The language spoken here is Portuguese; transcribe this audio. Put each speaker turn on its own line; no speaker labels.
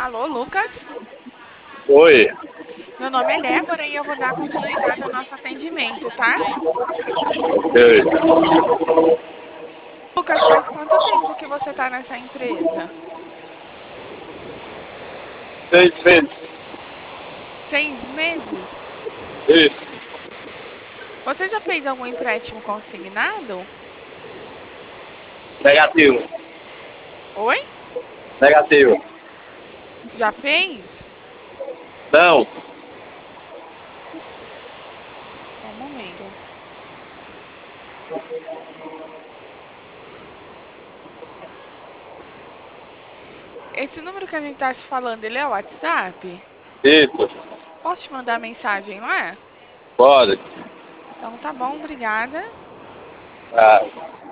Alô, Lucas?
Oi.
Meu nome é Débora e eu vou dar continuidade ao nosso atendimento, tá?
Ei.
Lucas, faz quanto tempo que você tá nessa empresa?
6 meses.
6 meses?
Isso.
Você já fez algum empréstimo consignado?
Negativo.
Oi?
Negativo.
Já fez?
Não.
Só um momento. Esse número que a gente tá se falando, ele é o WhatsApp?
Isso.
Posso te mandar mensagem lá?
Pode.
Então tá bom, obrigada.
Ah.